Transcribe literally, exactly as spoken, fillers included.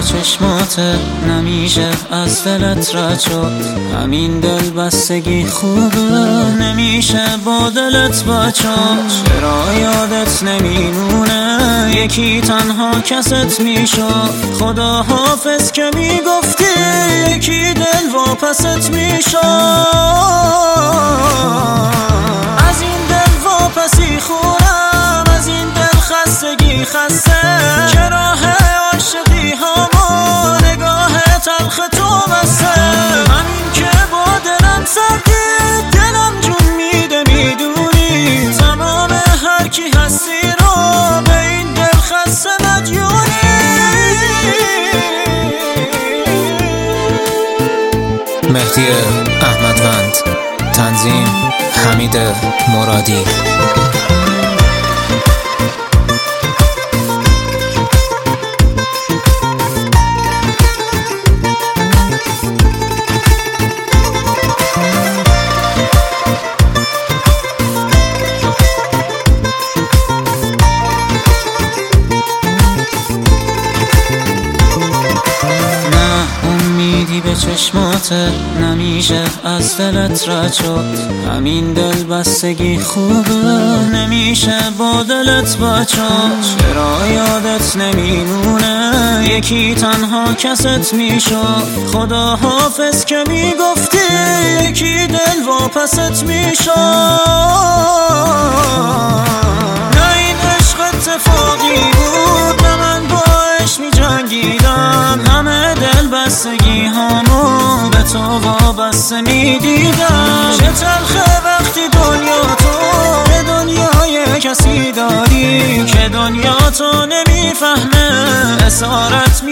به چشمات نمیشه از دلت رد شد. همین دل بستگی خوبه نمیشه با دلت بچاد. چرا یادت نمیمونه یکی تنها کست میشد. خدا حافظ که میگفتی یکی دل واپست میشد. از این دل واپسی خورم، از این دل خستگی خسته که راه عاشقی همو نگاه تلخ تو بسته. همین که با دلم سردی دلم جون میده میدونی. تمام هر کی هستی رو به این دل خسته مدیونی. مهدی احمدوند، تنظیم حمید مرادی. به چشمات نمیشه از دلت رد شد. همین دل بستگی خوبه نمیشه با دلت بچاد. چرا یادت نمیمونه یکی تنها کست میشد. خدا حافظ که میگفتی یکی دل واپست میشد. نه این عشق اتفاقی بود، نه من با عشق میجنگیدم. همه دل بستگی همو به تو وابسته میدیدم. چه تلخه وقتی دنیا تو به دنیای کسی داری که دنیا تو نمیفهمه اسارت می